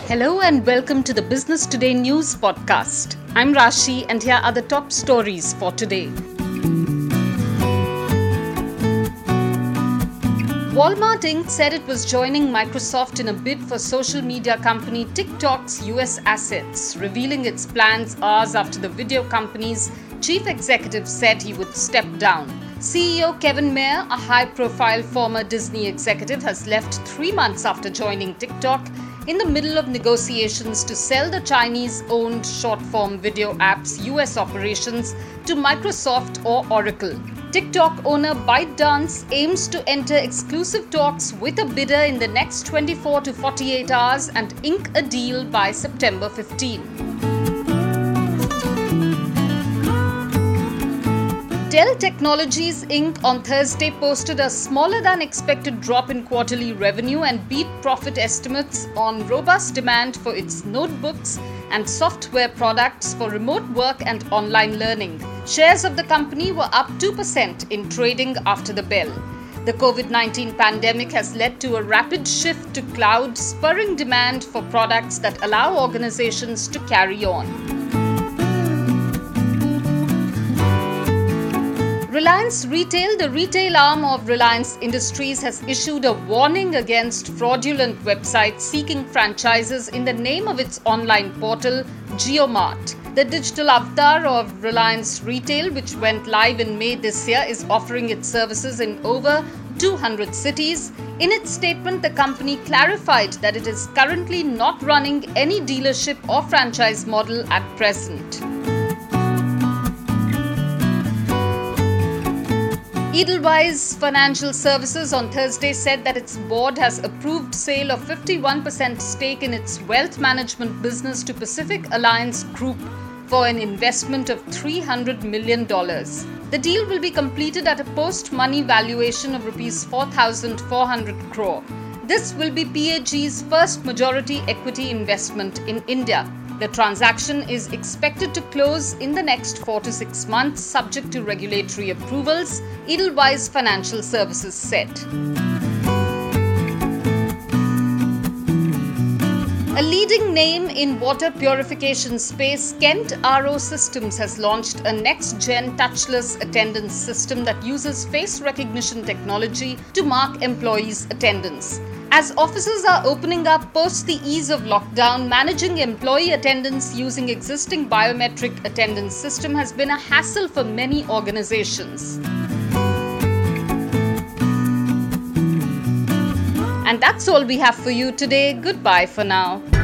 Hello and welcome to the Business Today News podcast. I'm Rashi and here are the top stories for today. Walmart Inc. said it was joining Microsoft in a bid for social media company TikTok's US assets, revealing its plans hours after the video company's chief executive said he would step down. CEO Kevin Mayer, a high-profile former Disney executive, has left 3 months after joining TikTok in the middle of negotiations to sell the Chinese-owned short-form video app's US operations to Microsoft or Oracle. TikTok owner ByteDance aims to enter exclusive talks with a bidder in the next 24 to 48 hours and ink a deal by September 15. Dell Technologies Inc. on Thursday posted a smaller than expected drop in quarterly revenue and beat profit estimates on robust demand for its notebooks and software products for remote work and online learning. Shares of the company were up 2% in trading after the bell. The COVID-19 pandemic has led to a rapid shift to cloud, spurring demand for products that allow organizations to carry on. Reliance Retail, the retail arm of Reliance Industries, has issued a warning against fraudulent websites seeking franchises in the name of its online portal, JioMart. The digital avatar of Reliance Retail, which went live in May this year, is offering its services in over 200 cities. In its statement, the company clarified that it is currently not running any dealership or franchise model at present. Edelweiss Financial Services on Thursday said that its board has approved sale of 51% stake in its wealth management business to Pacific Alliance Group for an investment of $300 million. The deal will be completed at a post-money valuation of Rs 4,400 crore. This will be PAG's first majority equity investment in India. The transaction is expected to close in the next 4 to 6 months, subject to regulatory approvals, Edelweiss Financial Services said. A leading name in water purification space, Kent RO Systems has launched a next-gen touchless attendance system that uses face recognition technology to mark employees' attendance. As offices are opening up post the ease of lockdown, managing employee attendance using existing biometric attendance system has been a hassle for many organizations. And that's all we have for you today. Goodbye for now.